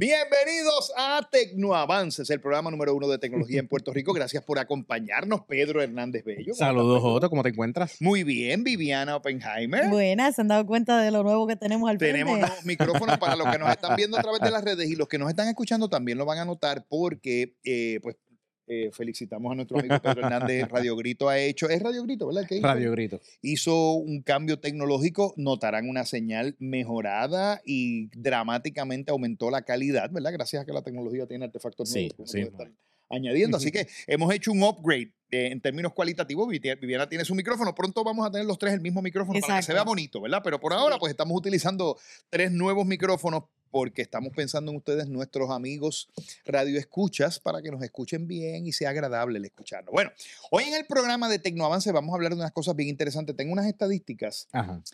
Bienvenidos a Tecnoavances, el programa número 1 de tecnología en Puerto Rico. Gracias por acompañarnos, Pedro Hernández Bello. Saludos, Joto, ¿cómo te encuentras? Muy bien, Viviana Oppenheimer. Buenas, ¿se han dado cuenta de lo nuevo que tenemos al frente? Tenemos nuevos micrófonos para los que nos están viendo a través de las redes y los que nos están escuchando también lo van a notar porque, felicitamos a nuestro amigo Pedro Hernández. Radio Grito ha hecho, es Radio Grito, ¿verdad? ¿Qué hizo? Radio Grito. Hizo un cambio tecnológico, notarán una señal mejorada y dramáticamente aumentó la calidad, ¿verdad? Gracias a que la tecnología tiene artefactos nuevos que uno puede estar añadiendo. Así que hemos hecho un upgrade en términos cualitativos. Viviana tiene su micrófono. Pronto vamos a tener los tres el mismo micrófono para que se vea bonito, ¿verdad? Pero por ahora, pues estamos utilizando 3 nuevos micrófonos porque estamos pensando en ustedes, nuestros amigos radioescuchas, para que nos escuchen bien y sea agradable el escucharnos. Bueno, hoy en el programa de Tecnoavance vamos a hablar de unas cosas bien interesantes. Tengo unas estadísticas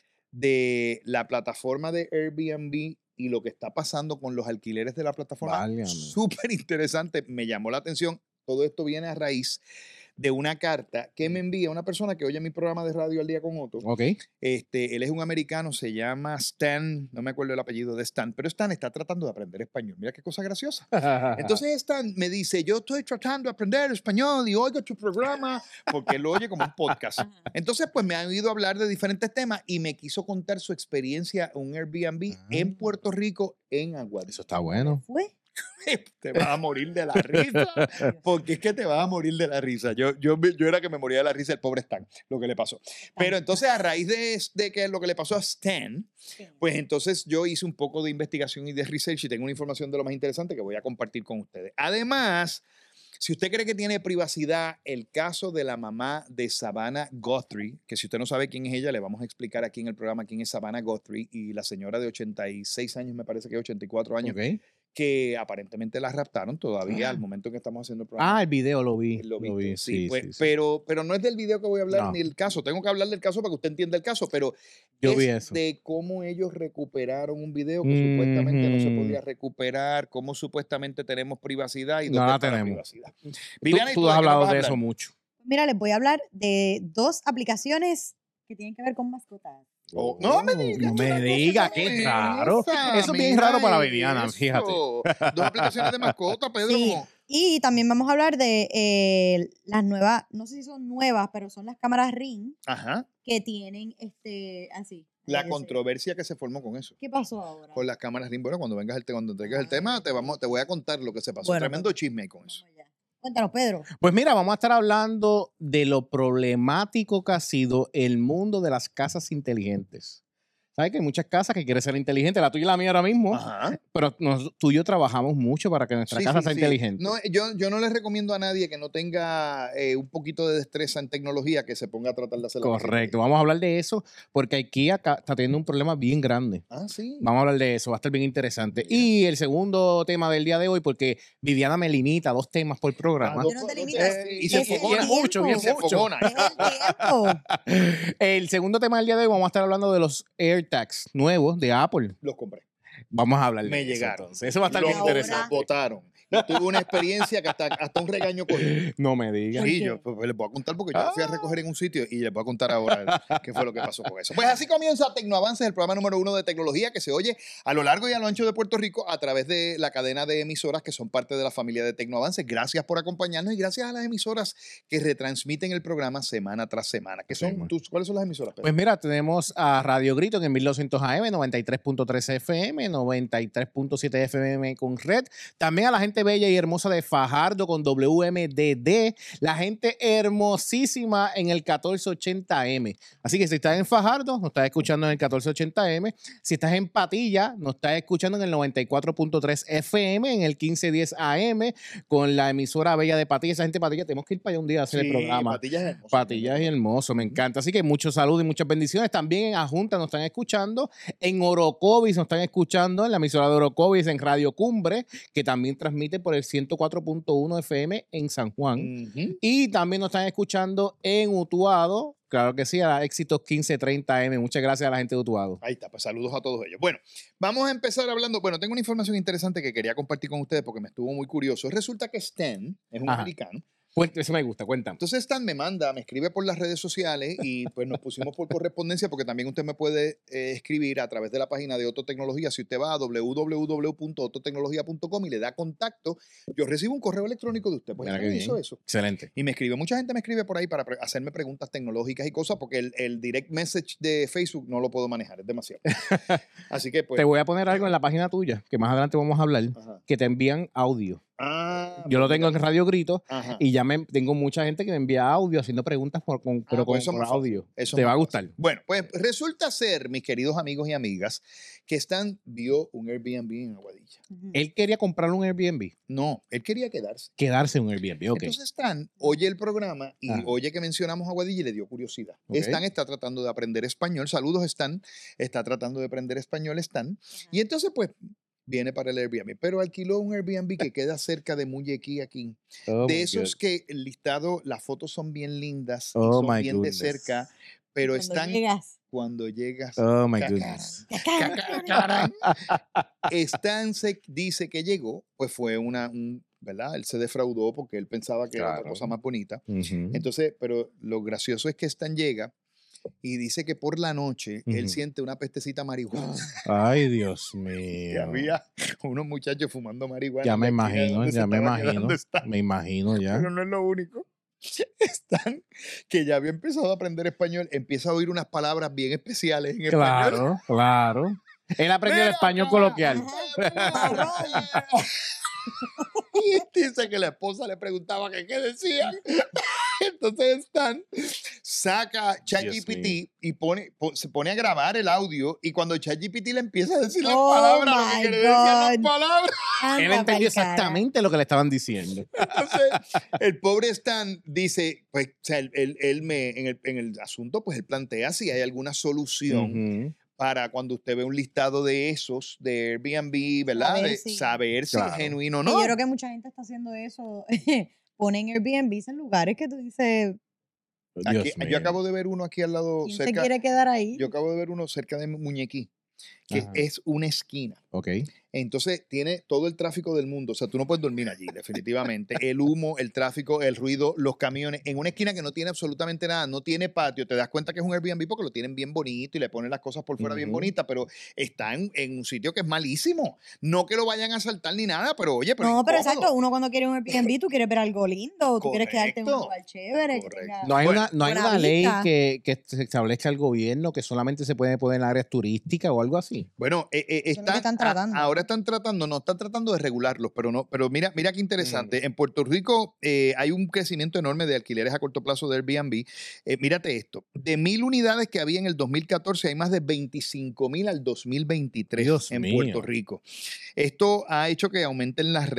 de la plataforma de Airbnb y lo que está pasando con los alquileres de la plataforma. Súper interesante, me llamó la atención. Todo esto viene a raíz de una carta que me envía una persona que oye mi programa de radio Al Día con Otto. Ok. Él es un americano, se llama Stan, no me acuerdo el apellido de Stan, pero Stan está tratando de aprender español. Mira qué cosa graciosa. Entonces Stan me dice, yo estoy tratando de aprender español y oigo tu programa, porque él lo oye como un podcast. Entonces, pues me han oído hablar de diferentes temas y me quiso contar su experiencia en un Airbnb en Puerto Rico, en Aguadilla. Eso está bueno. ¿Fue? Te vas a morir de la risa, porque es que te vas a morir de la risa. Yo era que me moría de la risa el pobre Stan, lo que le pasó. Pero entonces a raíz de que lo que le pasó a Stan, pues entonces yo hice un poco de investigación y de research y tengo una información de lo más interesante que voy a compartir con ustedes. Además, si usted cree que tiene privacidad, el caso de la mamá de Savannah Guthrie, que si usted no sabe quién es ella, le vamos a explicar aquí en el programa quién es Savannah Guthrie, y la señora de 86 años, me parece que 84 años, que aparentemente la raptaron todavía al momento en que estamos haciendo el programa. El video lo vi. Lo vi, sí. Pero no es del video que voy a hablar ni el caso. Tengo que hablar del caso para que usted entienda el caso, pero yo vi eso. De cómo ellos recuperaron un video que supuestamente no se podía recuperar, cómo supuestamente tenemos privacidad y dónde está la privacidad. Viviana, tú has hablado de eso mucho. Mira, les voy a hablar de 2 aplicaciones que tienen que ver con mascotas. No me digas, qué raro. Eso es bien raro para Viviana, fíjate. 2 aplicaciones de mascota, Pedro. Sí. Y también vamos a hablar de las nuevas, no sé si son nuevas, pero son las cámaras Ring que tienen así. La controversia que se formó con eso. ¿Qué pasó ahora? Con las cámaras Ring. Bueno, cuando traigas el tema, te voy a contar lo que se pasó. Tremendo chisme ahí con eso. Cuéntanos, Pedro. Pues mira, vamos a estar hablando de lo problemático que ha sido el mundo de las casas inteligentes. ¿Sabes que hay muchas casas que quieren ser inteligentes? La tuya y la mía ahora mismo. Pero tú y yo trabajamos mucho para que nuestra casa sea inteligente. No, yo no les recomiendo a nadie que no tenga un poquito de destreza en tecnología que se ponga a tratar de hacerlo. Correcto. Vamos a hablar de eso porque aquí acá está teniendo un problema bien grande. Sí. Vamos a hablar de eso. Va a estar bien interesante. Y el segundo tema del día de hoy, porque Viviana me limita a 2 temas por programa. Yo no te limitas. Y se enfocona mucho, bien se enfocona. El segundo tema del día de hoy vamos a estar hablando de los AirTags nuevos de Apple. Los compré. Vamos a hablar de Me eso. llegaron. Entonces. Eso va a estar bien interesante. Votaron. Yo tuve una experiencia que hasta un regaño cogí. No me digas. Sí, yo les voy a contar porque yo fui a recoger en un sitio y les voy a contar ahora qué fue lo que pasó con eso. Pues así comienza Tecnoavances, el programa número 1 de tecnología que se oye a lo largo y a lo ancho de Puerto Rico a través de la cadena de emisoras que son parte de la familia de Tecnoavances. Gracias por acompañarnos y gracias a las emisoras que retransmiten el programa semana tras semana. ¿Cuáles son las emisoras, Pedro? Pues mira, tenemos a Radio Grito en 1200 AM, 93.3 FM, 93.7 FM con Red. También a la gente bella y hermosa de Fajardo con WMDD, la gente hermosísima en el 1480M. Así que si estás en Fajardo, nos estás escuchando en el 1480M. Si estás en Patilla, nos estás escuchando en el 94.3 FM, en el 1510 AM, con la emisora bella de Patilla. Esa gente de Patilla, tenemos que ir para allá un día a hacer el programa. Patilla es hermoso. Patilla es hermoso, me encanta. Así que mucho salud y muchas bendiciones. También en Ajunta nos están escuchando, en Orocovis nos están escuchando, en la emisora de Orocovis, en Radio Cumbre, que también transmite por el 104.1 FM en San Juan. Y también nos están escuchando en Utuado, claro que sí, a Éxitos 1530M. Muchas gracias a la gente de Utuado. Ahí está, pues saludos a todos ellos. Bueno, vamos a empezar hablando. Bueno, tengo una información interesante que quería compartir con ustedes porque me estuvo muy curioso. Resulta que Stan es un americano Eso me gusta, cuéntame. Entonces Stan me escribe por las redes sociales y pues nos pusimos por correspondencia porque también usted me puede escribir a través de la página de Otto Tecnología. Si usted va a www.ottotecnologia.com y le da contacto, yo recibo un correo electrónico de usted. Pues Mira, hizo eso. Excelente. Y mucha gente me escribe por ahí para hacerme preguntas tecnológicas y cosas porque el direct message de Facebook no lo puedo manejar, es demasiado. Así que pues... Te voy a poner algo en la página tuya, que más adelante vamos a hablar, que te envían audio. Yo lo tengo en Radio Grito y ya tengo mucha gente que me envía audio haciendo preguntas por audio. Eso te va a gustar. Bueno, pues resulta ser, mis queridos amigos y amigas, que Stan vio un Airbnb en Aguadilla. ¿Él quería comprar un Airbnb? No, él quería quedarse. Quedarse en un Airbnb, ok. Entonces Stan oye el programa y oye que mencionamos Aguadilla y le dio curiosidad. Okay. Stan está tratando de aprender español. Saludos, Stan. Está tratando de aprender español, Stan. Y entonces, pues, viene para el Airbnb, pero alquiló un Airbnb que queda cerca de Muyequí aquí. De esos que el listado, las fotos son bien lindas, y son bien de cerca, pero están cuando llegas. Oh my goodness. Stan dice que llegó, pues fue ¿verdad? Él se defraudó porque él pensaba que era otra cosa más bonita. Entonces, pero lo gracioso es que Stan llega y dice que por la noche él siente una pestecita marihuana. Ay, Dios mío. Que había unos muchachos fumando marihuana. Ya me imagino. Me imagino ya. Pero no es lo único. Stan, que ya había empezado a aprender español, empieza a oír unas palabras bien especiales en español. Claro. Él aprendió el español coloquial. Y dice que la esposa le preguntaba qué decían. Entonces Stan saca ChatGPT y se pone a grabar el audio, y cuando ChatGPT le empieza a decir las palabras, lo que le decían las palabras, él entendió exactamente lo que le estaban diciendo. Entonces, el pobre Stan dice, pues, o sea, en el asunto, pues él plantea si hay alguna solución para cuando usted ve un listado de esos, de Airbnb, ¿verdad? Saber si es genuino o no. Yo creo que mucha gente está haciendo eso. Ponen Airbnbs en lugares que tú dices... Yo acabo de ver uno aquí al lado. ¿Quién se quiere quedar ahí? Yo acabo de ver uno cerca de Muñequí, que es una esquina. Ok. Entonces tiene todo el tráfico del mundo. O sea, tú no puedes dormir allí, definitivamente. El humo, el tráfico, el ruido, los camiones. En una esquina que no tiene absolutamente nada, no tiene patio. Te das cuenta que es un Airbnb porque lo tienen bien bonito y le ponen las cosas por fuera bien bonitas, pero está en un sitio que es malísimo. No que lo vayan a asaltar ni nada, pero oye, pero no, pero exacto. Uno cuando quiere un Airbnb, tú quieres ver algo lindo, tú quieres quedarte en un lugar chévere. No hay una ley que se establezca el gobierno que solamente se puede poner en áreas turísticas o algo así. Bueno, están tratando. Ahora están tratando de regularlos, pero mira qué interesante. En Puerto Rico hay un crecimiento enorme de alquileres a corto plazo de Airbnb. Mírate esto, de 1,000 unidades que había en el 2014, hay más de 25,000 al 2023 Puerto Rico. Esto ha hecho que aumenten las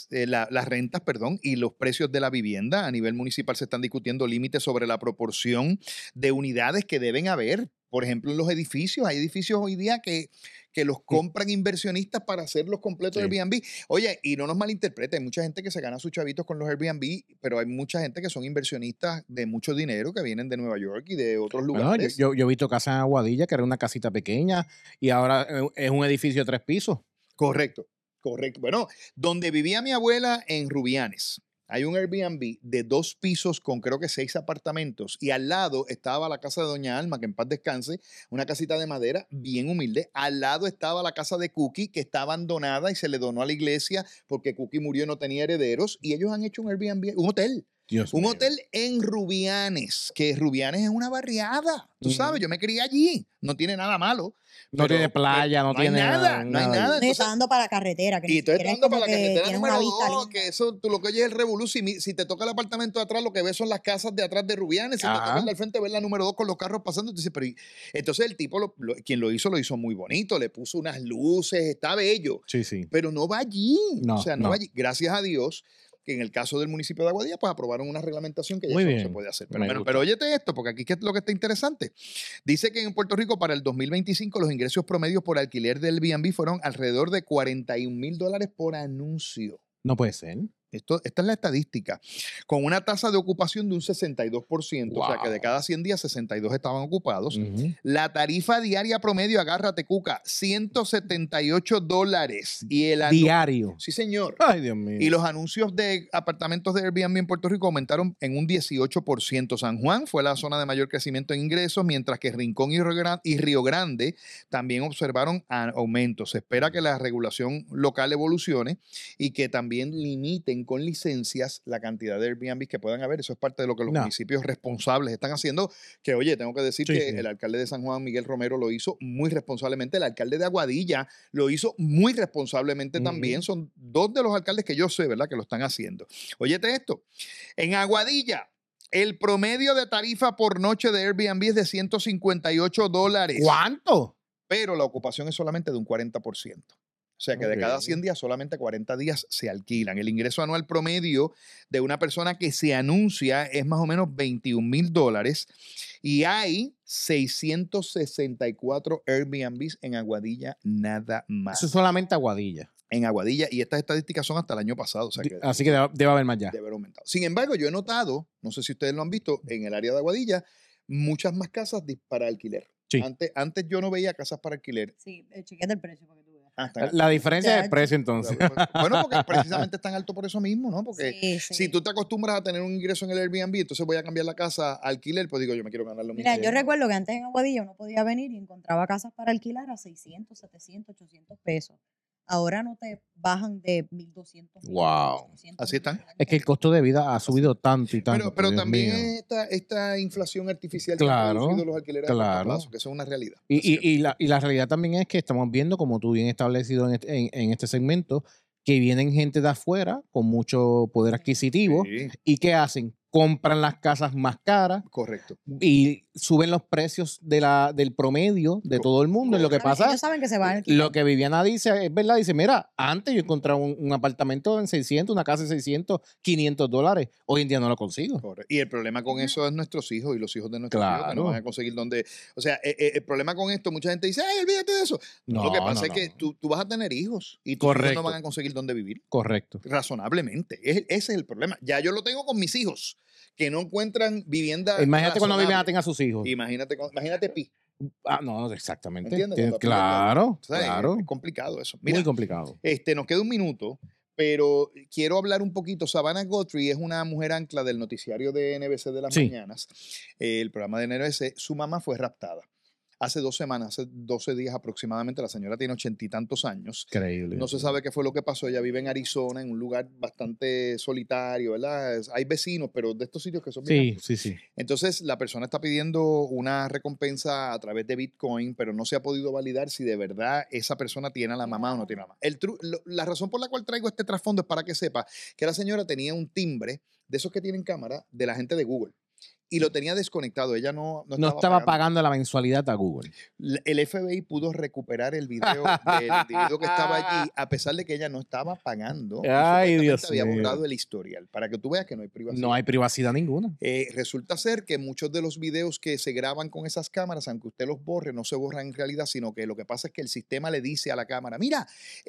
rentas, y los precios de la vivienda. A nivel municipal se están discutiendo límites sobre la proporción de unidades que deben haber. Por ejemplo, en los edificios, hay edificios hoy día que los compran inversionistas para hacerlos completos Airbnb. Oye, y no nos malinterpreten, hay mucha gente que se gana sus chavitos con los Airbnb, pero hay mucha gente que son inversionistas de mucho dinero que vienen de Nueva York y de otros lugares. Yo he visto casas en Aguadilla que era una casita pequeña y ahora es un edificio de 3 pisos. Correcto. Bueno, donde vivía mi abuela en Rubianes, hay un Airbnb de 2 pisos con creo que 6 apartamentos, y al lado estaba la casa de Doña Alma, que en paz descanse, una casita de madera bien humilde. Al lado estaba la casa de Cookie, que está abandonada y se le donó a la iglesia porque Cookie murió y no tenía herederos, y ellos han hecho un Airbnb, un hotel. Un hotel en Rubianes, que Rubianes es una barriada. Tú sabes, yo me crié allí. No tiene nada malo. No tiene playa, no tiene nada. No hay nada. Entonces, está dando para la carretera. Y tú estás dando para la carretera número 2, que eso, tú lo que oyes es el revolú. Si te toca el apartamento de atrás, lo que ves son las casas de atrás de Rubianes. Si te toca el del frente, ves la número 2 con los carros pasando. Entonces el tipo, quien lo hizo muy bonito. Le puso unas luces, está bello. Sí. Pero no va allí. No va allí. Gracias a Dios que en el caso del municipio de Aguadilla, pues aprobaron una reglamentación que ya eso no se puede hacer. Pero óyete esto, porque aquí es lo que está interesante. Dice que en Puerto Rico para el 2025 los ingresos promedios por alquiler del Airbnb fueron alrededor de $41,000 por anuncio. No puede ser. esta es la estadística, con una tasa de ocupación de un 62%, o sea que de cada 100 días 62 estaban ocupados. La tarifa diaria promedio, agárrate, Cuca, $178. Y el diario. Sí, señor. Ay, Dios mío. Y los anuncios de apartamentos de Airbnb en Puerto Rico aumentaron en un 18%. San Juan fue la zona de mayor crecimiento en ingresos, mientras que Rincón y Río Grande también observaron aumentos. Se espera que la regulación local evolucione y que también limiten con licencias la cantidad de Airbnb que puedan haber. Eso es parte de lo que los municipios responsables están haciendo, que oye, tengo que decir que el alcalde de San Juan, Miguel Romero, lo hizo muy responsablemente. El alcalde de Aguadilla lo hizo muy responsablemente también. Son dos de los alcaldes que yo sé, ¿verdad?, que lo están haciendo. Óyete esto, en Aguadilla el promedio de tarifa por noche de Airbnb es de $158. ¿Cuánto? Pero la ocupación es solamente de un 40%. O sea que de cada 100 días, solamente 40 días se alquilan. El ingreso anual promedio de una persona que se anuncia es más o menos $21,000 y hay 664 Airbnbs en Aguadilla nada más. Eso es solamente Aguadilla. En Aguadilla, y estas estadísticas son hasta el año pasado. O sea que así que debe haber más ya. Debe haber aumentado. Sin embargo, yo he notado, no sé si ustedes lo han visto, en el área de Aguadilla, muchas más casas para alquiler. Sí. Antes yo no veía casas para alquiler. Sí, chequeate el precio para que tú veas. La diferencia es el precio, entonces. Bueno, porque precisamente es tan alto por eso mismo, ¿no? Porque si tú te acostumbras a tener un ingreso en el Airbnb, entonces voy a cambiar la casa a alquiler, pues digo, yo me quiero ganar lo mismo. Mira, yo recuerdo que antes en Aguadilla uno podía venir y encontraba casas para alquilar a 600, 700, 800 pesos. Ahora no te bajan de 1,200. Wow. 200, así están. Es que el costo de vida ha subido tanto y tanto. Pero también es esta inflación artificial que ha producido los alquileres a corto plazo, que eso es una realidad. Y la realidad también es que estamos viendo, como tú bien establecido en este segmento, que vienen gente de afuera con mucho poder adquisitivo y ¿qué hacen? Compran las casas más caras. Correcto. Y suben los precios del promedio de todo el mundo. Y lo que pasa, ellos saben que se van. Lo que Viviana dice, es verdad, dice, mira, antes yo encontraba un apartamento en 600, una casa en 600, $500. Hoy en día no lo consigo. Correcto. Y el problema con eso es nuestros hijos y los hijos de nuestros hijos que no van a conseguir donde... O sea, el problema con esto, mucha gente dice, ay, olvídate de eso. No, lo que pasa es que tú vas a tener hijos y tus hijos no van a conseguir dónde vivir. Correcto. Razonablemente. Ese es el problema. Ya yo lo tengo con mis hijos, que no encuentran vivienda. Imagínate cuando Viviana tenga a sus hijos. Imagínate Pi. No, exactamente. ¿Entiendes? Claro, o sea, claro. Es complicado eso. Mira, muy complicado. Nos queda un minuto, pero quiero hablar un poquito. Savannah Guthrie es una mujer ancla del noticiario de NBC de las mañanas, el programa de NBC. Su mamá fue raptada. Hace 2 semanas, hace 12 días aproximadamente. La señora tiene 80 y tantos años. Increíble. No se sabe qué fue lo que pasó. Ella vive en Arizona, en un lugar bastante solitario, ¿verdad? Hay vecinos, pero de estos sitios que son bien amplios. Sí. Entonces, la persona está pidiendo una recompensa a través de Bitcoin, pero no se ha podido validar si de verdad esa persona tiene a la mamá o no tiene a la mamá. La razón por la cual traigo este trasfondo es para que sepa que la señora tenía un timbre de esos que tienen cámara de la gente de Google. Y lo tenía desconectado. Ella no estaba pagando la mensualidad a Google. El FBI pudo recuperar el video del individuo que estaba allí, a pesar de que ella no estaba pagando. Ay, Dios mío. Había borrado el historial, para que tú veas que no hay privacidad. No hay privacidad ninguna. Resulta ser que muchos de los videos que se graban con esas cámaras, aunque usted los borre, no se borran en realidad, sino que lo que pasa es que el sistema le dice a la cámara, mira,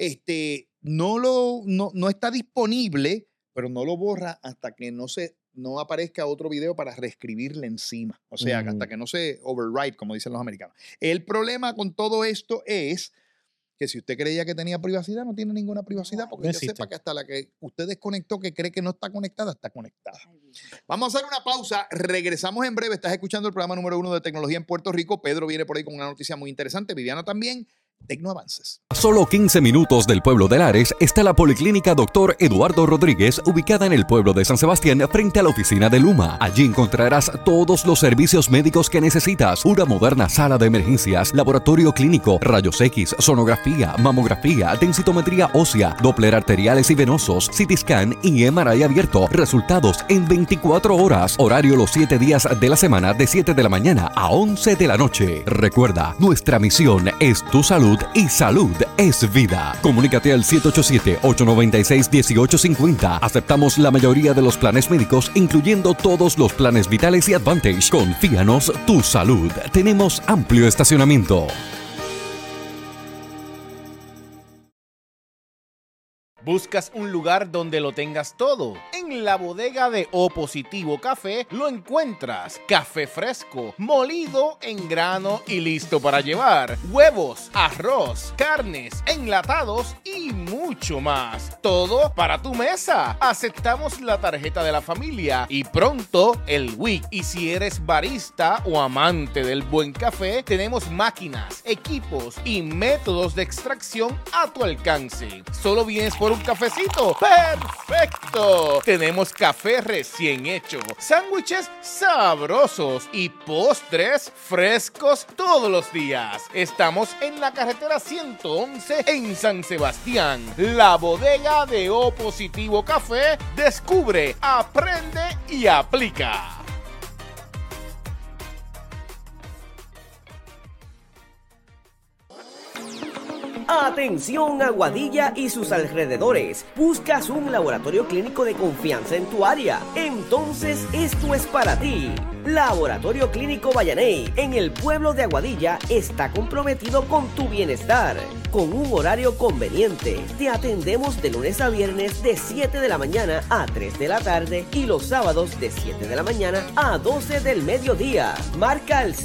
no está disponible, pero no lo borra hasta que no aparezca otro video para reescribirle encima. O sea, hasta que no se overwrite, como dicen los americanos. El problema con todo esto es que si usted creía que tenía privacidad, no tiene ninguna privacidad, porque yo sepa que hasta la que usted desconectó, que cree que no está conectada, está conectada. Vamos a hacer una pausa. Regresamos en breve. Estás escuchando el programa número 1 de tecnología en Puerto Rico. Pedro viene por ahí con una noticia muy interesante. Viviana también. Tecnoavances. A solo 15 minutos del pueblo de Lares está la Policlínica Dr. Eduardo Rodríguez, ubicada en el pueblo de San Sebastián, frente a la oficina de Luma. Allí encontrarás todos los servicios médicos que necesitas: una moderna sala de emergencias, laboratorio clínico, rayos X, sonografía, mamografía, densitometría ósea, Doppler arteriales y venosos, CT scan y MRI abierto. Resultados en 24 horas. Horario los 7 días de la semana, de 7 de la mañana a 11 de la noche. Recuerda, nuestra misión es tu salud y salud es vida. Comunícate al 787-896-1850. Aceptamos la mayoría de los planes médicos, incluyendo todos los planes vitales y Advantage. Confíanos tu salud. Tenemos amplio estacionamiento. ¿Buscas un lugar donde lo tengas todo? En la bodega de O Positivo Café lo encuentras. Café fresco, molido en grano y listo para llevar. Huevos, arroz, carnes, enlatados y mucho más. Todo para tu mesa. Aceptamos la tarjeta de la familia y pronto el WIC. Y si eres barista o amante del buen café, tenemos máquinas, equipos y métodos de extracción a tu alcance. Solo vienes por un cafecito. ¡Perfecto! Tenemos café recién hecho, sándwiches sabrosos y postres frescos todos los días. Estamos en la carretera 111 en San Sebastián. La bodega de O Positivo Café. Descubre, aprende y aplica. Atención Aguadilla y sus alrededores. ¿Buscas un laboratorio clínico de confianza en tu área? Entonces esto es para ti. Laboratorio Clínico Vallaney en el pueblo de Aguadilla está comprometido con tu bienestar. Con un horario conveniente, te atendemos de lunes a viernes de 7 de la mañana a 3 de la tarde y los sábados de 7 de la mañana a 12 del mediodía. Marca el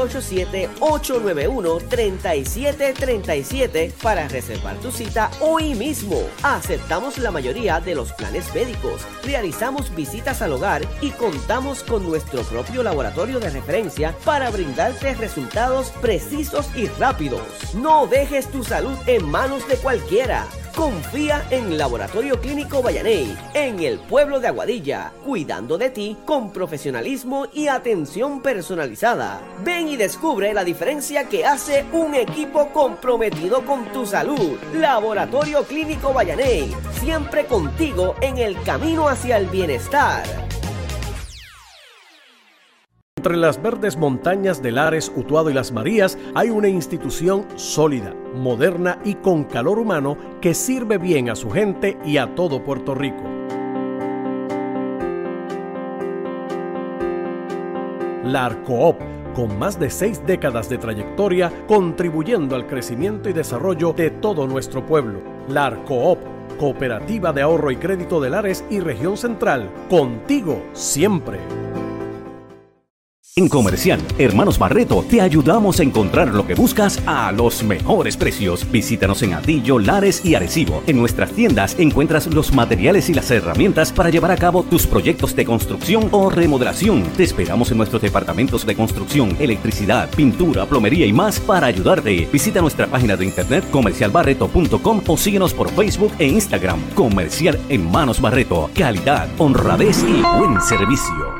787-891-3737 para reservar tu cita hoy mismo. Aceptamos la mayoría de los planes médicos, realizamos visitas al hogar y contamos con nuestro propio laboratorio de referencia para brindarte resultados precisos y rápidos. No dejes tu salud en manos de cualquiera. Confía en Laboratorio Clínico Vallaney, en el pueblo de Aguadilla, cuidando de ti con profesionalismo y atención personalizada. Ven y descubre la diferencia que hace un equipo comprometido con tu salud. Laboratorio Clínico Vallaney, siempre contigo en el camino hacia el bienestar. Entre las verdes montañas de Lares, Utuado y Las Marías hay una institución sólida, moderna y con calor humano que sirve bien a su gente y a todo Puerto Rico. La Arcoop, con más de 6 décadas de trayectoria, contribuyendo al crecimiento y desarrollo de todo nuestro pueblo. La Arcoop, Cooperativa de Ahorro y Crédito de Lares y Región Central, contigo siempre. En Comercial Hermanos Barreto te ayudamos a encontrar lo que buscas a los mejores precios. Visítanos en Atillo, Lares y Arecibo. En nuestras tiendas encuentras los materiales y las herramientas para llevar a cabo tus proyectos de construcción o remodelación. Te esperamos en nuestros departamentos de construcción, electricidad, pintura, plomería y más para ayudarte. Visita nuestra página de internet comercialbarreto.com o síguenos por Facebook e Instagram. Comercial Hermanos Barreto. Calidad, honradez y buen servicio.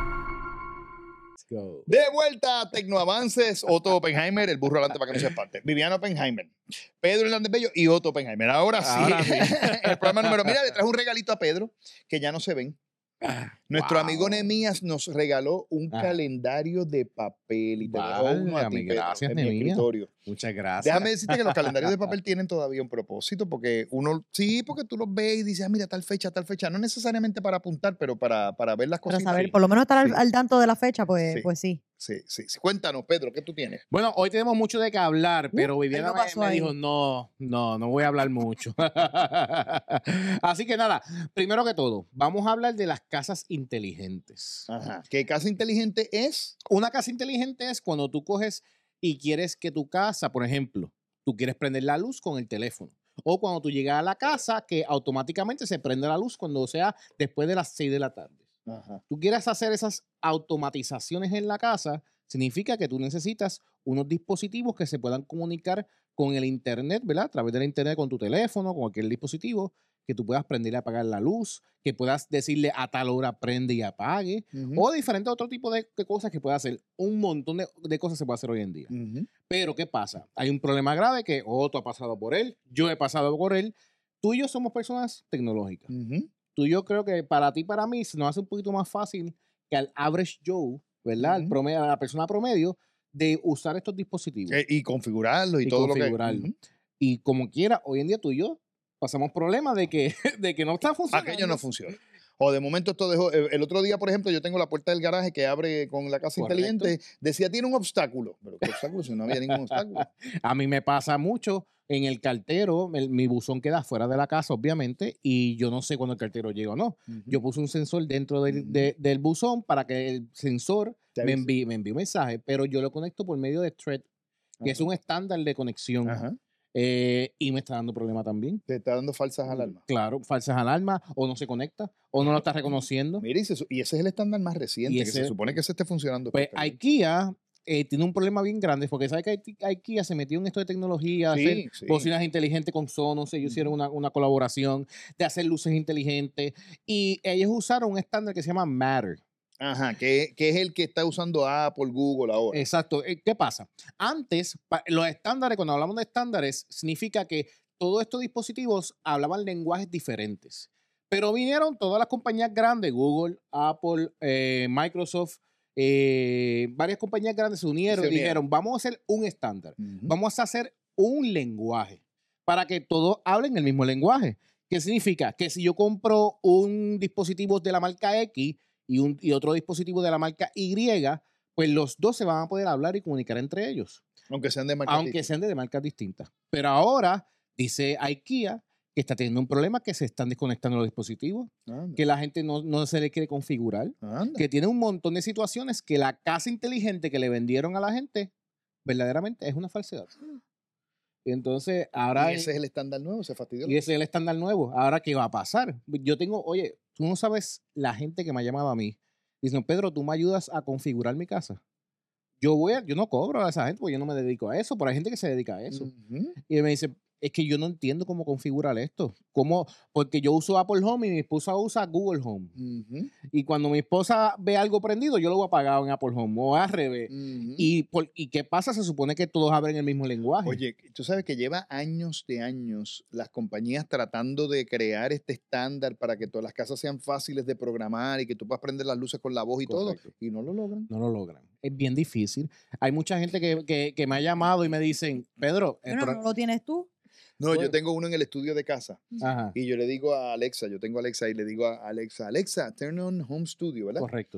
De vuelta a Tecnoavances, Otto Oppenheimer, el burro adelante para que no se espante. Viviana Oppenheimer, Pedro Hernández Bello y Otto Oppenheimer. Ahora sí, el programa número. Mira, le traje un regalito a Pedro que ya no se ven. Nuestro amigo Nemías nos regaló un calendario de papel y te dejó uno a ti, Pedro, gracias, en mi escritorio. Muchas gracias. Déjame decirte que los calendarios de papel tienen todavía un propósito, porque porque tú los ves y dices, mira, tal fecha, no necesariamente para apuntar, pero para ver las cosas. Para saber, por lo menos estar al tanto de la fecha, pues sí. Sí. Cuéntanos, Pedro, ¿qué tú tienes? Bueno, hoy tenemos mucho de qué hablar, pero Viviana me dijo, no voy a hablar mucho. Así que nada, primero que todo, vamos a hablar de las casas inteligentes. Ajá. ¿Qué casa inteligente es? Una casa inteligente es cuando tú coges y quieres que tu casa, por ejemplo, tú quieres prender la luz con el teléfono. O cuando tú llegas a la casa, que automáticamente se prende la luz cuando sea después de las 6 de la tarde. Ajá. Tú quieres hacer esas automatizaciones en la casa, significa que tú necesitas unos dispositivos que se puedan comunicar con el internet, ¿verdad? A través del internet con tu teléfono, con cualquier dispositivo, que tú puedas prender y apagar la luz, que puedas decirle a tal hora prende y apague, o diferentes otro tipo de cosas que puedas hacer. Un montón de cosas se puede hacer hoy en día. Pero, ¿qué pasa? Hay un problema grave que Otto ha pasado por él, yo he pasado por él. Tú y yo somos personas tecnológicas. Tú y yo creo que para ti y para mí se nos hace un poquito más fácil que al average Joe, ¿verdad? El promedio, a la persona promedio, de usar estos dispositivos. Y configurarlos y todo configurarlo. Lo que... Y como quiera, hoy en día tú y yo pasamos problemas de que no está funcionando. Aquello no funciona. O de momento esto dejó. El otro día, por ejemplo, yo tengo la puerta del garaje que abre con la casa inteligente. Decía, tiene un obstáculo. Pero ¿qué obstáculo? Si no había ningún obstáculo. A mí me pasa mucho. En el cartero, mi buzón queda fuera de la casa, obviamente, y yo no sé cuándo el cartero llega o no. Yo puse un sensor dentro del buzón para que el sensor me envíe un mensaje, pero yo lo conecto por medio de Thread, que es un estándar de conexión. Y me está dando problema también. Te está dando falsas alarmas. Claro, falsas alarmas, o no se conecta, o no lo está reconociendo. Mira, y ese es el estándar más reciente, que se supone que se esté funcionando. Pues IKEA tiene un problema bien grande, porque sabe que IKEA se metió en esto de tecnología, de hacer bocinas inteligentes con Sonos. Ellos hicieron una colaboración de hacer luces inteligentes, y ellos usaron un estándar que se llama Matter. Ajá, que es el que está usando Apple, Google ahora. Exacto. ¿Qué pasa? Antes, los estándares, cuando hablamos de estándares, significa que todos estos dispositivos hablaban lenguajes diferentes. Pero vinieron todas las compañías grandes, Google, Apple, Microsoft, varias compañías grandes se unieron y dijeron, vamos a hacer un estándar. Vamos a hacer un lenguaje para que todos hablen el mismo lenguaje. ¿Qué significa? Que si yo compro un dispositivo de la marca X y otro dispositivo de la marca Y, pues los dos se van a poder hablar y comunicar entre ellos. Aunque sean de marcas distintas. Pero ahora dice IKEA que está teniendo un problema, que se están desconectando los dispositivos, que la gente no se le quiere configurar, que tiene un montón de situaciones que la casa inteligente que le vendieron a la gente verdaderamente es una falsedad. Y entonces ahora... Y ese es el estándar nuevo, se fastidió. Y ese es el estándar nuevo. Ahora, ¿qué va a pasar? Yo tengo, oye, tú no sabes la gente que me ha llamado a mí. Dicen, Pedro, ¿tú me ayudas a configurar mi casa? Yo no cobro a esa gente porque yo no me dedico a eso, pero hay gente que se dedica a eso. Y me dice, es que yo no entiendo cómo configurar esto. Porque yo uso Apple Home y mi esposa usa Google Home. Y cuando mi esposa ve algo prendido, yo lo voy a apagar en Apple Home o al revés. ¿Y qué pasa? Se supone que todos hablan el mismo lenguaje. Oye, tú sabes que lleva años las compañías tratando de crear este estándar para que todas las casas sean fáciles de programar y que tú puedas prender las luces con la voz y todo. Y no lo logran. No lo logran. Es bien difícil. Hay mucha gente que me ha llamado y me dicen, Pedro... ¿No lo tienes tú? No, yo tengo uno en el estudio de casa. Y yo le digo a Alexa, yo tengo a Alexa y le digo a Alexa, turn on home studio, ¿verdad? Correcto.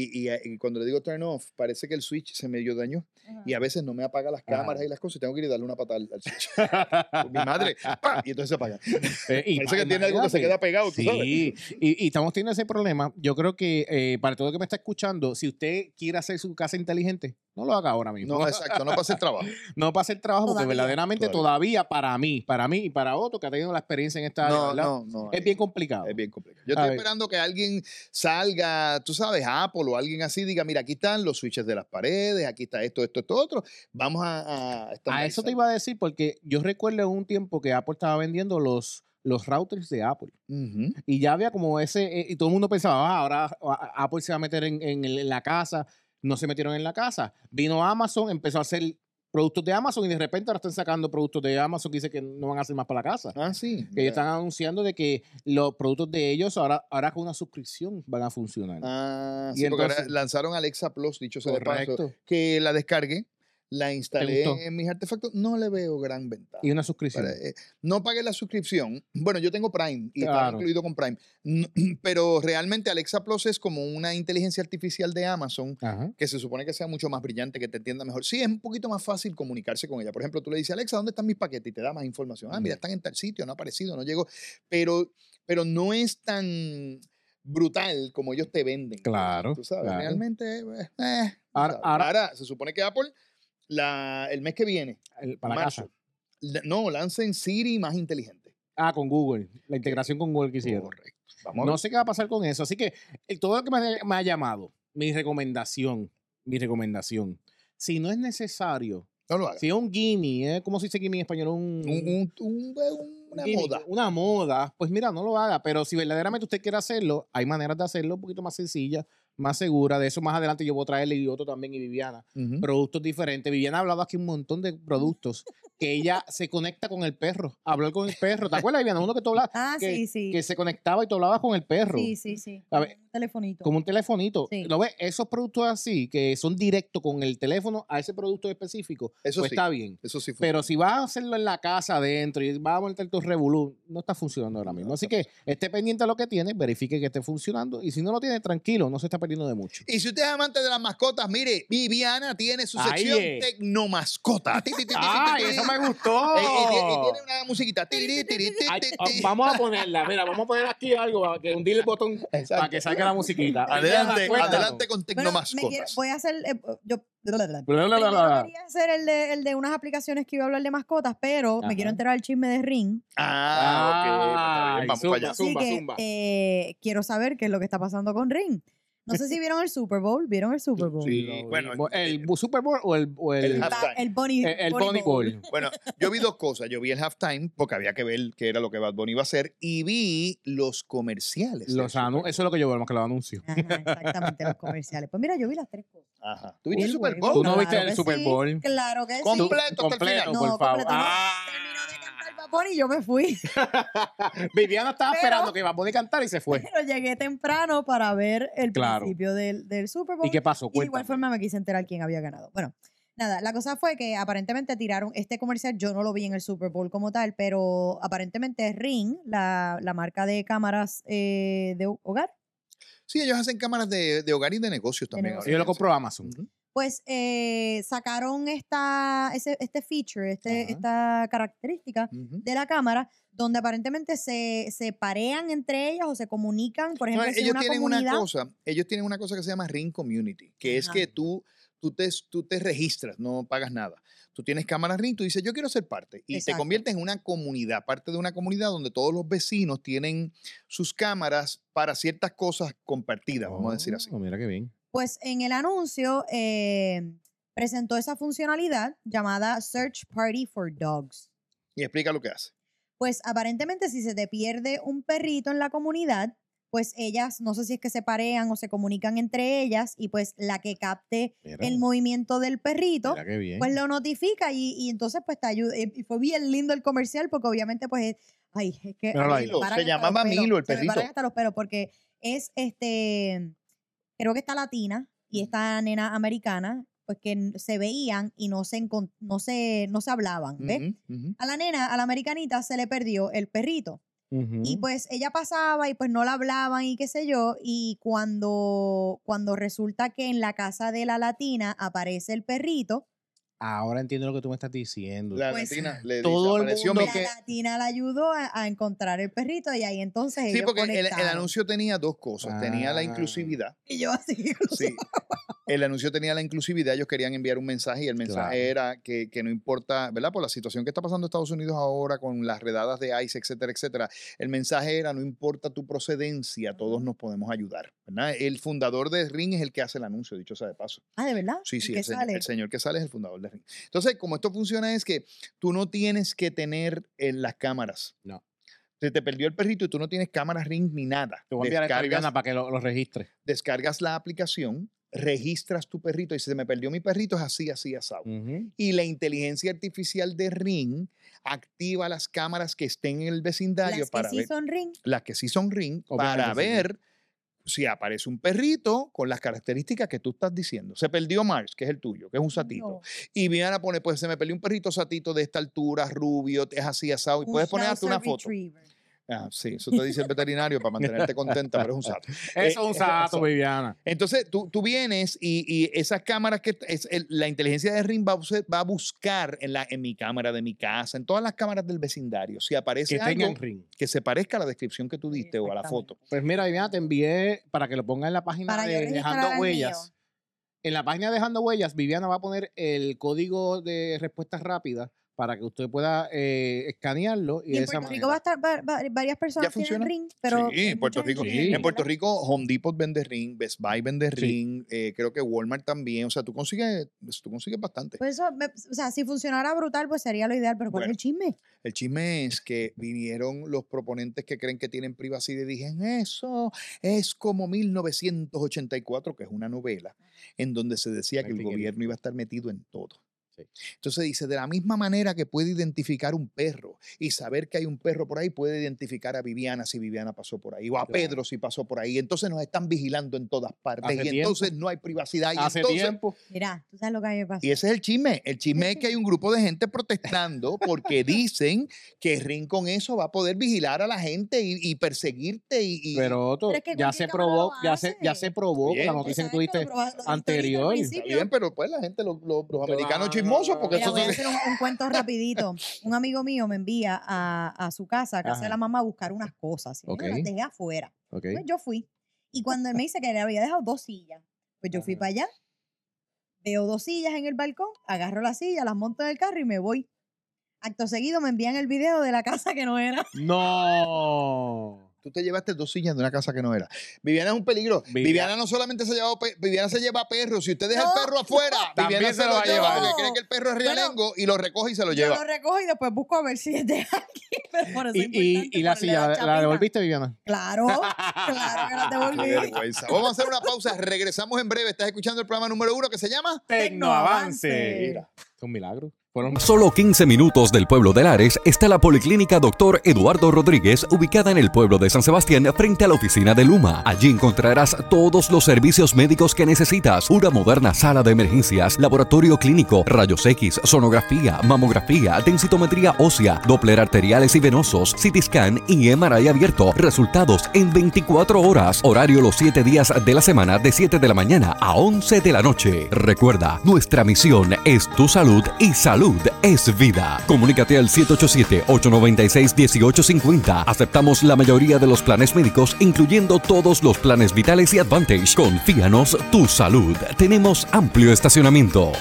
Y cuando le digo turn off, parece que el switch se medio dañó. Y a veces no me apaga las cámaras y las cosas y tengo que ir a darle una patada al switch. Mi madre, ¡pam! Y entonces se apaga. Parece que tiene algo que se queda pegado, ¿tú sabes? Y estamos teniendo ese problema. Yo creo que para todo el que me está escuchando, si usted quiere hacer su casa inteligente, no lo haga ahora mismo. No, exacto, no pase el trabajo. No pase el trabajo porque verdaderamente todavía para mí y para otro que ha tenido la experiencia en esta área, es bien complicado. Es bien complicado. Yo estoy esperando que alguien salga, tú sabes, Apple o alguien así, diga, mira, aquí están los switches de las paredes, aquí está esto, otro. Vamos a eso te iba a decir porque yo recuerdo un tiempo que Apple estaba vendiendo los routers de Apple. Y ya había como ese, y todo el mundo pensaba, ahora Apple se va a meter en la casa. No se metieron en la casa. Vino Amazon, empezó a hacer productos de Amazon y de repente ahora están sacando productos de Amazon que dice que no van a hacer más para la casa. Sí. Que ellos están anunciando de que los productos de ellos ahora con una suscripción van a funcionar. Sí, entonces, porque ahora lanzaron Alexa Plus, dicho sea de paso, que la descargué. La instalé en mis artefactos, no le veo gran ventaja. ¿Y una suscripción? No pagué la suscripción. Bueno, yo tengo Prime y está incluido con Prime. Pero realmente Alexa Plus es como una inteligencia artificial de Amazon que se supone que sea mucho más brillante, que te entienda mejor. Sí, es un poquito más fácil comunicarse con ella. Por ejemplo, tú le dices, Alexa, ¿dónde están mis paquetes? Y te da más información. Mira, están en tal sitio, no ha aparecido, no llegó. Pero no es tan brutal como ellos te venden. Claro. Tú sabes, realmente... Ahora, se supone que Apple... el mes que viene, para marzo, casa. Lancen Siri más inteligente. Con Google. La integración con Google que hicieron. Correcto. No sé qué va a pasar con eso. Así que todo lo que me ha llamado, mi recomendación, si no es necesario, no lo haga. Si es un gimme, ¿cómo se dice gimme en español? Una moda. Una moda, pues mira, no lo haga. Pero si verdaderamente usted quiere hacerlo, hay maneras de hacerlo un poquito más sencillas, más segura. De eso más adelante yo voy a traerle y otro también y Viviana. Productos diferentes. Viviana ha hablado aquí un montón de productos que ella se conecta con el perro, hablar con el perro. ¿Te acuerdas, Viviana? Uno que tú hablabas, que se conectaba y tú hablabas con el perro. Sí. A ver, un telefonito. Como un telefonito. Sí. ¿Lo ves? Esos productos así, que son directos con el teléfono a ese producto específico, eso pues sí, está bien. Eso sí funciona. Pero si vas a hacerlo en la casa adentro y vas a meter tu revolú, no está funcionando ahora mismo. Así que esté pendiente de lo que tiene, verifique que esté funcionando. Y si no lo tiene, tranquilo, no se está perdiendo de mucho. Y si usted es amante de las mascotas, mire, Viviana tiene su sección Tecnomascota. ¡Ay, eso me gustó! Y tiene una musiquita. Vamos a ponerla. Mira, vamos a poner aquí algo para que hundir el botón para que salga la musiquita. Adelante con Tecnomascotas. Voy a hacer... yo quería hacer el de unas aplicaciones que iba a hablar de mascotas, pero me quiero enterar del chisme de Ring. Ok. Vamos para allá. Zumba. Quiero saber qué es lo que está pasando con Ring. No sé si vieron el Super Bowl. ¿Vieron el Super Bowl? Sí, bueno. ¿El Super Bowl o el halftime? El Bunny Bowl. Bueno, yo vi dos cosas. Yo vi el halftime porque había que ver qué era lo que Bad Bunny iba a hacer y vi los comerciales. Eso es lo que yo veo más que los anuncios. Ajá, exactamente, los comerciales. Pues mira, yo vi las tres cosas. Ajá. ¿Tú viste el Super Bowl? ¿Tú no viste el Super Bowl? Claro que sí. Completo hasta el final. No, por favor. Terminó de cantar Bad Bunny y yo me fui. Viviana estaba esperando que Bad Bunny cantara y se fue. Pero llegué temprano para ver el principio del Super Bowl. ¿Y qué pasó? Y de igual forma me quise enterar quién había ganado. Bueno, nada, la cosa fue que aparentemente tiraron este comercial. Yo no lo vi en el Super Bowl como tal, pero aparentemente Ring, la marca de cámaras de hogar. Sí, ellos hacen cámaras de hogar y de negocios también. Yo lo compro a Amazon. Pues sacaron este feature, esta característica de la cámara, donde aparentemente se parean entre ellas o se comunican, por ejemplo, ellos tienen una cosa que se llama Ring Community, que es que tú te registras, no pagas nada. Tú tienes cámaras Ring, tú dices, yo quiero ser parte. Y te conviertes en una comunidad, parte de una comunidad donde todos los vecinos tienen sus cámaras para ciertas cosas compartidas, vamos a decir así. Mira qué bien. Pues en el anuncio presentó esa funcionalidad llamada Search Party for Dogs. Y explica lo que hace. Pues aparentemente si se te pierde un perrito en la comunidad, pues ellas, no sé si es que se parean o se comunican entre ellas y pues la que capte el movimiento del perrito, pues lo notifica y entonces pues te ayuda. Y fue bien lindo el comercial porque obviamente pues, es que... se llamaba Milo el perrito. Se me paran hasta los pelos porque es creo que esta latina y esta nena americana, pues que se veían y no se hablaban, ¿ves? A la nena, a la americanita, se le perdió el perrito. Y pues ella pasaba y pues no la hablaban y qué sé yo, y cuando resulta que en la casa de la latina aparece el perrito. Ahora entiendo lo que tú me estás diciendo. La latina le todo el mundo la latina la ayudó a encontrar el perrito y ahí entonces sí, porque el anuncio tenía dos cosas. Tenía la inclusividad. Y yo así. Sí. El anuncio tenía la inclusividad. Ellos querían enviar un mensaje y el mensaje era que no importa, ¿verdad? Por la situación que está pasando en Estados Unidos ahora con las redadas de ICE, etcétera, etcétera. El mensaje era, no importa tu procedencia, todos nos podemos ayudar, ¿verdad? El fundador de Ring es el que hace el anuncio, dicho sea de paso. Ah, ¿de verdad? Sí, el señor que sale es el fundador de Ring. Entonces, como esto funciona es que tú no tienes que tener en las cámaras. No. Se te perdió el perrito y tú no tienes cámaras Ring ni nada. Te voy a enviar esta para que lo registre. Descargas la aplicación, registras tu perrito y si se me perdió mi perrito es así, asado. Y la inteligencia artificial de Ring activa las cámaras que estén en el vecindario para ver. Las que sí son Ring, para ver si aparece un perrito con las características que tú estás diciendo. Se perdió Mars, que es el tuyo, que es un satito. No. Y viene a poner, pues se me perdió un perrito satito de esta altura, rubio, es así asado. Y puedes poner hasta una foto. Sí, eso te dice el veterinario para mantenerte contenta, pero es un sato. Eso es un sato, Viviana. Entonces, tú vienes y esas cámaras la inteligencia de Ring va a buscar en mi cámara de mi casa, en todas las cámaras del vecindario, si aparece algo que se parezca a la descripción que tú diste o a la foto. Pues mira, Viviana, te envié para que lo pongas en la página de Dejando Huellas. En la página de Dejando Huellas, Viviana va a poner el código de respuestas rápidas para que usted pueda escanearlo. Y en Puerto Rico va a estar varias personas que tienen Ring. Pero sí, en Puerto Rico. Sí. En Puerto Rico, Home Depot vende Ring, Best Buy vende Ring, creo que Walmart también. O sea, tú consigues bastante. Pues eso, o sea, si funcionara brutal, pues sería lo ideal. Pero ¿cuál es el chisme? El chisme es que vinieron los proponentes que creen que tienen privacidad y dijeron, eso es como 1984, que es una novela, en donde se decía que el gobierno iba a estar metido en todo. Sí. Entonces dice, de la misma manera que puede identificar un perro y saber que hay un perro por ahí, puede identificar a Viviana si Viviana pasó por ahí, o a Pedro si pasó por ahí. Entonces nos están vigilando en todas partes y entonces no hay privacidad. Hace tiempo. Mira, tú sabes lo que a mí me pasa. Y ese es el chisme. El chisme es que hay un grupo de gente protestando porque dicen que Ring con eso va a poder vigilar a la gente y perseguirte. Pero Otto, es que ya se probó, ya se probó con la noticia que tuviste anterior. Está bien, pero pues la gente, los americanos chismosos, porque mira, eso voy a hacer un cuento rapidito. Un amigo mío me envía a su casa, a casa de la mamá, a buscar unas cosas. Y las dejé afuera. Pues yo fui. Y cuando él me dice que le había dejado 2 sillas, pues yo fui para allá, veo 2 sillas en el balcón, agarro la silla, las monto en el carro y me voy. Acto seguido me envían el video de la casa que no era. No. Tú te llevaste 2 sillas de una casa que no era. Viviana es un peligro. Viviana no solamente se lleva Viviana se lleva perros. Si usted deja el perro afuera, Viviana se lo va a llevar. Le cree que el perro es realengo y lo recoge y se lo lleva. Yo lo recojo y después busco a ver si es de aquí. Pero por eso y la silla, ¿la devolviste, Viviana? Claro que la devolví. Qué vergüenza. Vamos a hacer una pausa. Regresamos en breve. Estás escuchando el programa número 1 que se llama Tecnoavance. Mira, es un milagro. Solo 15 minutos del pueblo de Lares está la Policlínica Dr. Eduardo Rodríguez, ubicada en el pueblo de San Sebastián, frente a la oficina de Luma. Allí encontrarás todos los servicios médicos que necesitas: una moderna sala de emergencias, laboratorio clínico, rayos X, sonografía, mamografía, densitometría ósea, Doppler arteriales y venosos, CT scan y MRI abierto. Resultados en 24 horas. Horario los 7 días de la semana, de 7 de la mañana a 11 de la noche. Recuerda, nuestra misión es tu salud y salud es vida. Comunícate al 787-896-1850. Aceptamos la mayoría de los planes médicos, incluyendo todos los planes vitales y Advantage. Confíanos tu salud. Tenemos amplio estacionamiento.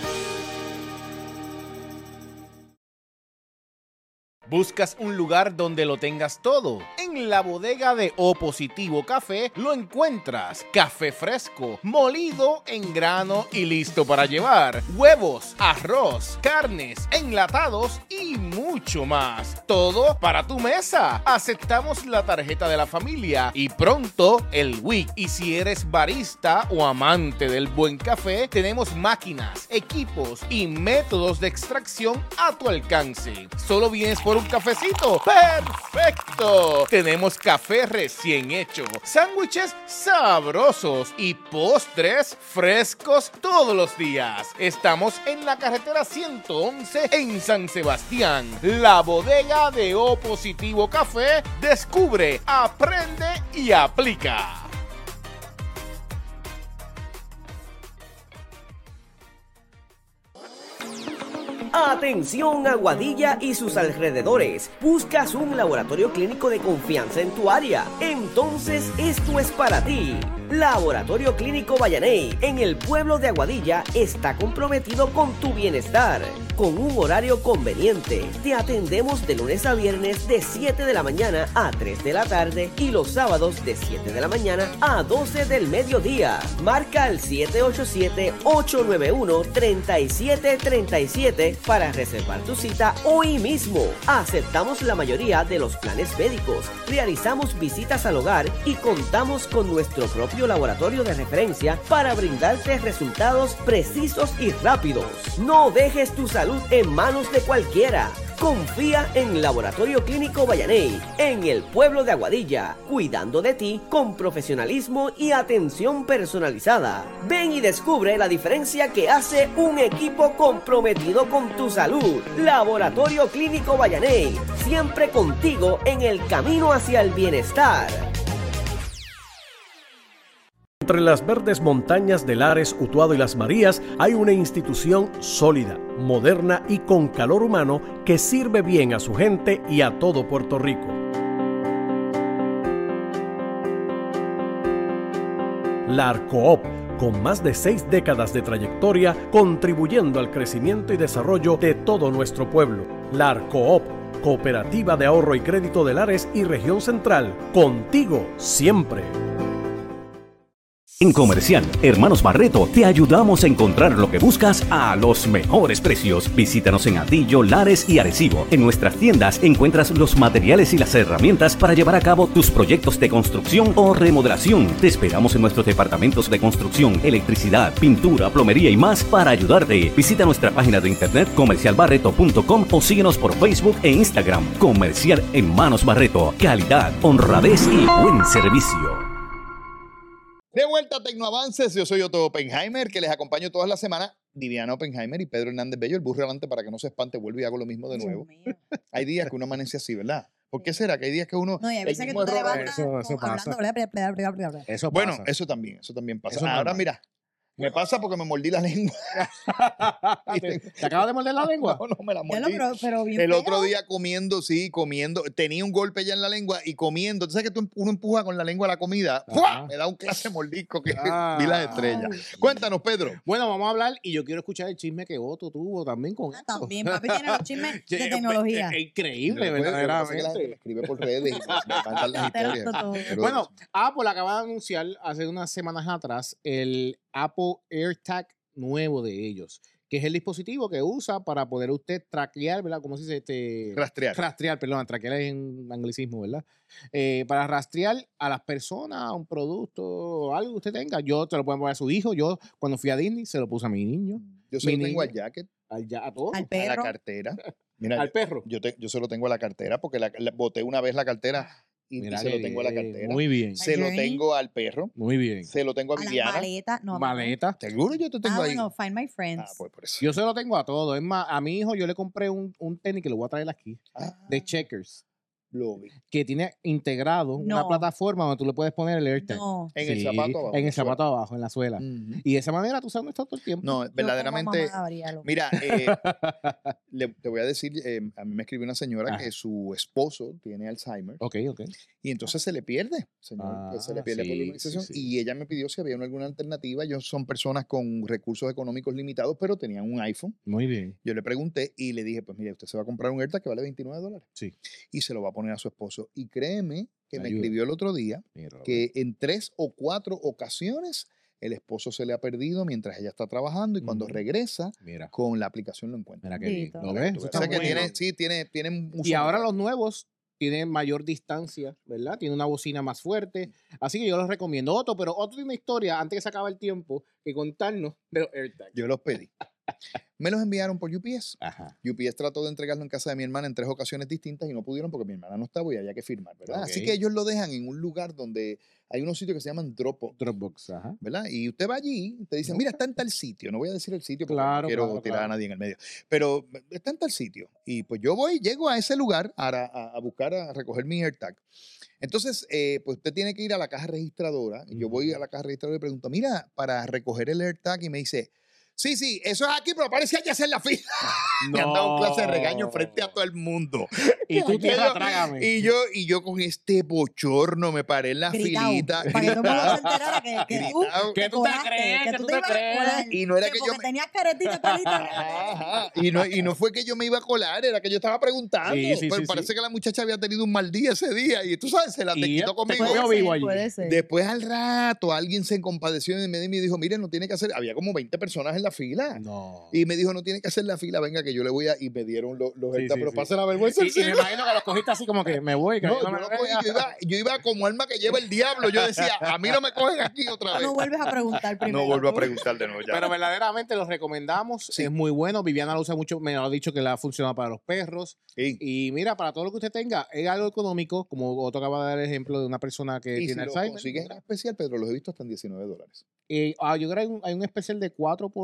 ¿Buscas un lugar donde lo tengas todo? En la bodega de O Positivo Café lo encuentras. Café fresco, molido en grano y listo para llevar. Huevos, arroz, carnes, enlatados y mucho más. Todo para tu mesa. Aceptamos la tarjeta de la familia y pronto el WIC. Y si eres barista o amante del buen café, tenemos máquinas, equipos y métodos de extracción a tu alcance. Solo vienes por un cafecito. ¡Perfecto! Tenemos café recién hecho, sándwiches sabrosos y postres frescos todos los días. Estamos en la carretera 111 en San Sebastián. La bodega de O Positivo Café. Descubre, aprende y aplica. Atención Aguadilla y sus alrededores. ¿Buscas un laboratorio clínico de confianza en tu área? Entonces esto es para ti. Laboratorio Clínico Vallaney en el pueblo de Aguadilla está comprometido con tu bienestar. Con un horario conveniente, te atendemos de lunes a viernes de 7 de la mañana a 3 de la tarde y los sábados de 7 de la mañana a 12 del mediodía. Marca al 787-891-3737 para reservar tu cita hoy mismo. Aceptamos la mayoría de los planes médicos, realizamos visitas al hogar y contamos con nuestro propio laboratorio de referencia para brindarte resultados precisos y rápidos. No dejes tu salud en manos de cualquiera. Confía en Laboratorio Clínico Vallaney, en el pueblo de Aguadilla, cuidando de ti con profesionalismo y atención personalizada. Ven y descubre la diferencia que hace un equipo comprometido con tu salud. Laboratorio Clínico Vallaney, siempre contigo en el camino hacia el bienestar. Entre las verdes montañas de Lares, Utuado y Las Marías hay una institución sólida, moderna y con calor humano que sirve bien a su gente y a todo Puerto Rico. La ARCOOP, con más de 6 décadas de trayectoria, contribuyendo al crecimiento y desarrollo de todo nuestro pueblo. La ARCOOP, Cooperativa de Ahorro y Crédito de Lares y Región Central, contigo siempre. En Comercial Hermanos Barreto te ayudamos a encontrar lo que buscas a los mejores precios. Visítanos en Atillo, Lares y Arecibo. En nuestras tiendas encuentras los materiales y las herramientas para llevar a cabo tus proyectos de construcción o remodelación. Te esperamos en nuestros departamentos de construcción, electricidad, pintura, plomería y más para ayudarte. Visita nuestra página de internet comercialbarreto.com o síguenos por Facebook e Instagram. Comercial Hermanos Barreto. Calidad, honradez y buen servicio. De vuelta a Tecnoavances, yo soy Otto Oppenheimer, que les acompaño todas las semanas. Viviana Oppenheimer y Pedro Hernández Bello, el burro adelante para que no se espante, vuelvo y hago lo mismo de nuevo. Hay días que uno amanece así, ¿verdad? ¿Por qué será? Que hay días que uno... No, y a veces que tú te levantas eso pasa. hablando. Eso bueno, pasa. eso también pasa. Eso Ahora normal. mira, me pasa porque me mordí la lengua. ¿Te acabas de morder la lengua? No, me la Ya lo, mordí. pero bien El feo. otro día comiendo, tenía un golpe ya en la lengua y comiendo. ¿Tú sabes que uno empuja con la lengua la comida? ¡Fua! Me da un clase de mordisco que vi las estrellas. Cuéntanos, Pedro. Bueno, vamos a hablar y yo quiero escuchar el chisme que Otto tuvo también con esto. También, papi tiene los chismes de tecnología. Es increíble, Lo que pasa es que la gente me verdaderamente. escribe por redes y me mandan las Enteraste historias. todo. Pero- Bueno, Apple acaba de anunciar hace unas semanas atrás el Apple AirTag nuevo de ellos, que es el dispositivo que usa para poder usted traquear, ¿verdad? ¿Cómo se dice? Rastrear. Rastrear, perdón, traquear es en anglicismo, ¿verdad? Para rastrear a las personas, a un producto, algo que usted tenga. Yo te lo puedo poner a su hijo. Yo, cuando fui a Disney, se lo puse a mi niño, Yo se lo Mi tengo niño. al jacket, a todo, Al a la perro. cartera. Mira, al perro. yo se lo tengo a la cartera porque boté una vez la cartera y Mira se lo qué tengo a la bien, cartera. Muy bien, Se lo Journey. tengo al perro. muy bien. Se lo tengo a A las Viviana. maletas. No, Maleta. Seguro yo te tengo Ah, ahí. bueno, Find My Friends. Ah, pues por eso. Yo se lo tengo a todo. Es más, a mi hijo yo le compré un tenis que lo voy a traer aquí, de Checkers, Lo vi. que tiene integrado una No. plataforma donde tú le puedes poner el AirTag. No. En el zapato abajo. En el zapato abajo, en la suela. Ujú. Y de esa manera tú sabes dónde está todo el tiempo. No, Yo como verdaderamente. mamá habría lo- Mira, te voy a decir, a mí me escribió una señora Ajá. que su esposo tiene Alzheimer Ok. y entonces se le pierde, señor, pues se le pierde por la sí, humanización. sí, sí. Y ella me pidió si había alguna alternativa. Ellos son personas con recursos económicos limitados, pero tenían un iPhone. Muy bien. Yo le pregunté y le dije, pues mire, usted se va a comprar un AirTag que vale $29 Sí. y se lo va a poner a su esposo. Y créeme que me Ayuda. escribió el otro día Míralo, que en 3 o 4 ocasiones el esposo se le ha perdido mientras ella está trabajando y cuando Ujú. regresa Mira, con la aplicación lo encuentra. mira qué bien. Bendito. ¿Lo ves? Tú Eso ves. está O sea que bueno. tienen Y ahora los nuevos tienen mayor distancia, ¿verdad? Tiene una bocina más fuerte. Así que yo los recomiendo. Otto, pero Otto tiene una historia, antes que se acabe el tiempo, que contarnos de los AirTags. Yo los pedí. Me los enviaron por UPS. Ajá. UPS trató de entregarlo en casa de mi hermana en 3 ocasiones distintas y no pudieron porque mi hermana no estaba y había que firmar, ¿verdad? Así Ok. que ellos lo dejan en un lugar donde hay unos sitios que se llaman Dropbox, Dropbox, ajá. ¿verdad? Y usted va allí y te dicen, mira, está en tal sitio. No voy a decir el sitio porque Claro, no quiero claro, tirar claro. a nadie en el medio. Pero está en tal sitio. Y pues yo llego a ese lugar a buscar, a recoger mi AirTag. Entonces, pues usted tiene que ir a la caja registradora. Y yo voy a la caja registradora y pregunto, mira, para recoger el AirTag, y me dice, sí, eso es aquí, pero parece que hay que hacer la fila. Me han dado clase de regaño frente a todo el mundo. Y tú tierra, Aquello- trágame. Y yo con este bochorno me paré en la Gritao, filita. para que todo el mundo se enterara que tú Gritao. ¿Qué tú te colaste, crees? que ¿Qué tú tú te te ibas a crees? colar, Y no era que yo porque me- tenías caretita, palita. Ajá. Y no fue que yo me iba a colar, era que yo estaba preguntando. Sí, sí, pero sí, parece sí. que la muchacha había tenido un mal día ese día. Y tú sabes, se la te Y quitó te conmigo. cogió vivo allí. Puede ser. Después al rato alguien se compadeció y me dijo, mire, no tiene que hacer, había como 20 personas en la fila. No. Y me dijo, no tiene que hacer la fila, venga que yo le voy a... Y me dieron los Sí, AirTag, sí, pero sí. pasa la vergüenza. Y me imagino que los cogiste así como que me voy. Que No, no yo, me no lo cogí, veas. yo iba como alma que lleva el diablo. Yo decía, a mí no me cogen aquí otra vez. No vuelves a preguntar primero. No vuelvo a preguntar de nuevo ya. Pero verdaderamente los recomendamos. Sí. Es muy bueno. Viviana lo usa mucho. Me lo ha dicho que le ha funcionado para los perros. Sí. Y mira, para todo lo que usted tenga, es algo económico. Como Otto acaba de dar el ejemplo de una persona que Y si tiene lo Alzheimer. consigues en especial, Pedro, los he visto hasta en $19. Yo creo que hay un especial de 4 por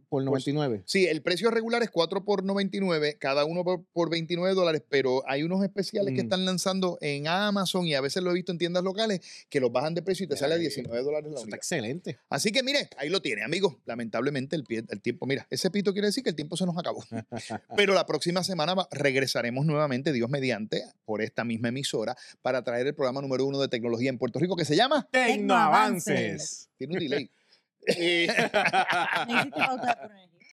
99. Sí, el precio regular es 4 por $99, cada uno por $29, pero hay unos especiales que están lanzando en Amazon y a veces lo he visto en tiendas locales que los bajan de precio y te sale a $19 la Eso está unidad. excelente. Así que mire, ahí lo tiene, amigos. Lamentablemente el tiempo, mira, ese pito quiere decir que el tiempo se nos acabó. Pero la próxima semana regresaremos nuevamente, Dios mediante, por esta misma emisora para traer el programa número 1 de tecnología en Puerto Rico que se llama... Tecnoavances. Tiene un delay. Me hiciste pauta de por energía.